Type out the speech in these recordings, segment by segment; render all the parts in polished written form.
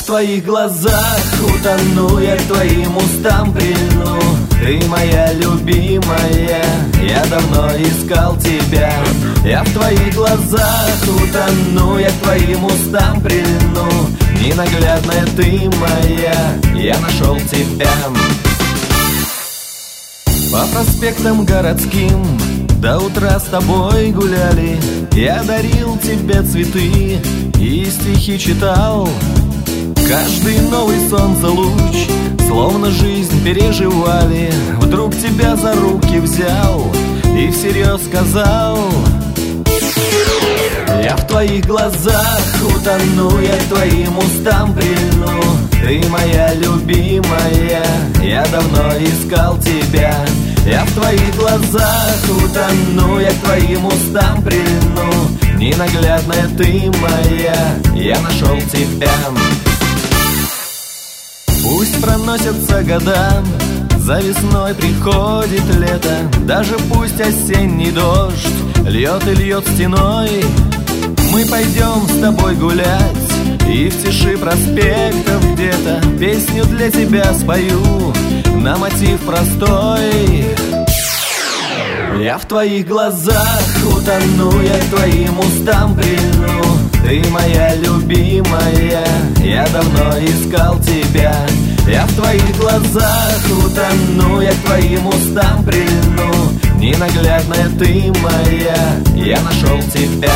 твоих глазах утону, я к твоим устам прильну. Ты моя любимая, я давно искал тебя. Я в твоих глазах утону, я к твоим устам прильну. Ненаглядная ты моя, я нашел тебя. По проспектам городским до утра с тобой гуляли. Я дарил тебе цветы и стихи читал. Каждый новый солнцелуч словно жизнь переживали. Вдруг тебя за руки взял и всерьез сказал: я в твоих глазах утону, я к твоим устам прильну. Ты моя любимая, я давно искал тебя. Я в твоих глазах утону, я к твоим устам прильну. Ненаглядная ты моя, я нашел тебя. Пусть проносятся года, за весной приходит лето. Даже пусть осенний дождь льет и льет стеной, мы пойдем с тобой гулять, и в тиши проспектов где-то песню для тебя спою на мотив простой. Я в твоих глазах утону, я к твоим устам прильну. Ты моя любимая, я давно искал тебя. Я в твоих глазах утону, я к твоим устам прильну. Ненаглядная ты моя, я нашел тебя.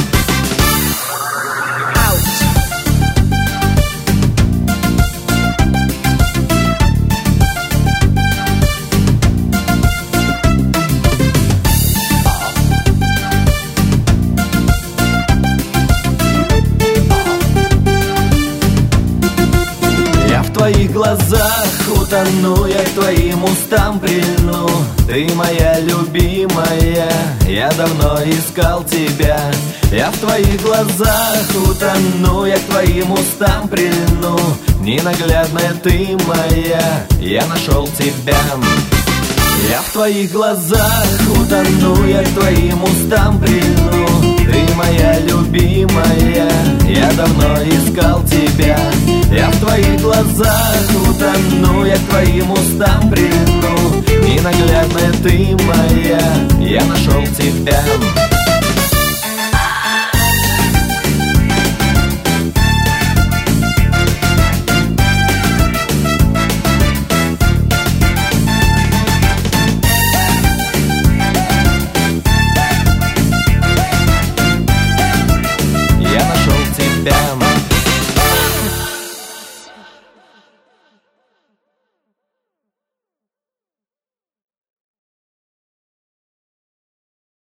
В твоих глазах утону, я к твоим устам прильну. Ты моя любимая, я давно искал тебя. Я в твоих глазах утону, я к твоим устам прильну. Ненаглядная ты моя, я нашел тебя. Я в твоих глазах утону, я к твоим устам прильну. Ты моя любимая, я давно искал тебя. Я в твоих глазах утону, я к твоим устам прильну. Ненаглядная ты моя, я нашел тебя. Я нашел тебя.